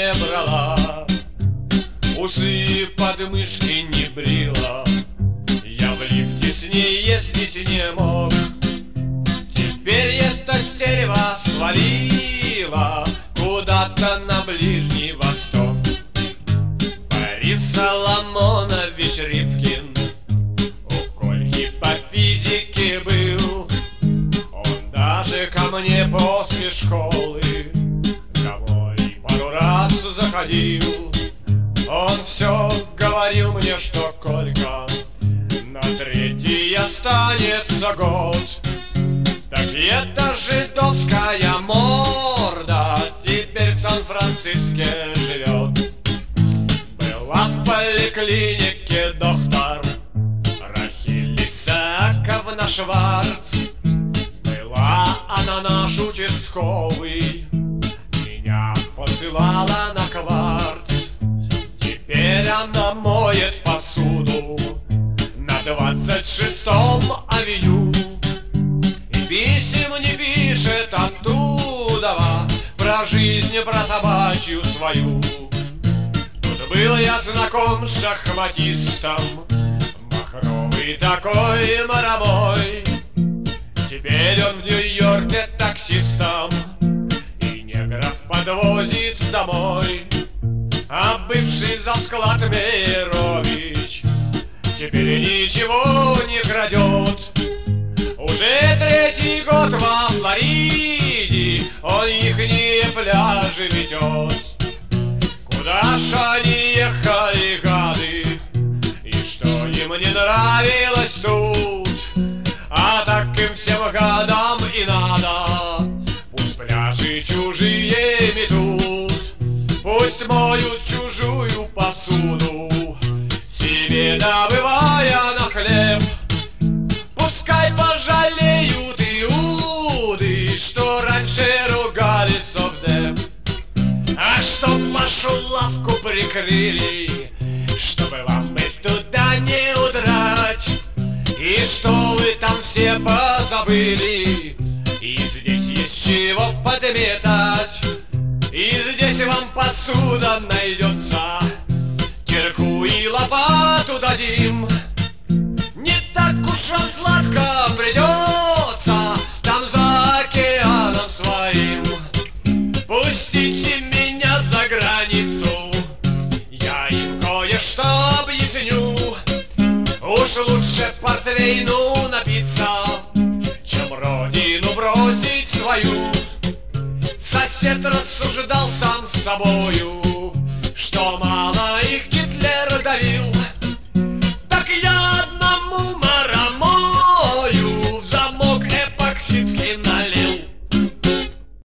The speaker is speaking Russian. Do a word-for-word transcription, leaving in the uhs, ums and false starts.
не брала, усы подмышки не брила. Я в лифте с ней ездить не мог. Теперь эта стерва свалила куда-то на Ближний Восток. Борис Соломонович Ривкин у Кольки по физике был. Он даже ко мне после школы домой пару раз заходил. Он все говорил мне, что Колька на третий останется год. Так это жидовская морда теперь в Сан-Франциске живет. Была в поликлинике доктор Рахиль Исааковна Шварц. Была она наш участковый, меня посылала на кварц. Теперь она моет посуду на двадцать шестом авеню. И писем не пишет оттуда про жизнь, про собачью свою. Тут был я знаком с шахматистом, махровый такой моровой. Теперь он в Нью-Йорке таксистом и негров подвозит домой. А бывший завсклад Мейрович теперь ничего не крадет. Уже третий год во Флориде он ихние пляжи метет. Куда ж они ехали, гады, и что им не нравилось тут? А так им всем гадам и надо, пусть пляжи чужие метут. Пусть моют чужую посуду, себе добывая на хлеб. Пускай пожалеют иуды, что раньше ругали совдеп. А чтоб вашу лавку прикрыли, чтобы вам бы туда не удрать. И что вы там все позабыли, и здесь есть чего подметать. И здесь вам посуда найдется, кирку и лопату дадим. Не так уж вам сладко придется там за океаном своим. Пустите меня за границу, я им кое-что объясню. Уж лучше портвейну напиться, чем родину бросить свою. Сосед рассуждал сам с собою: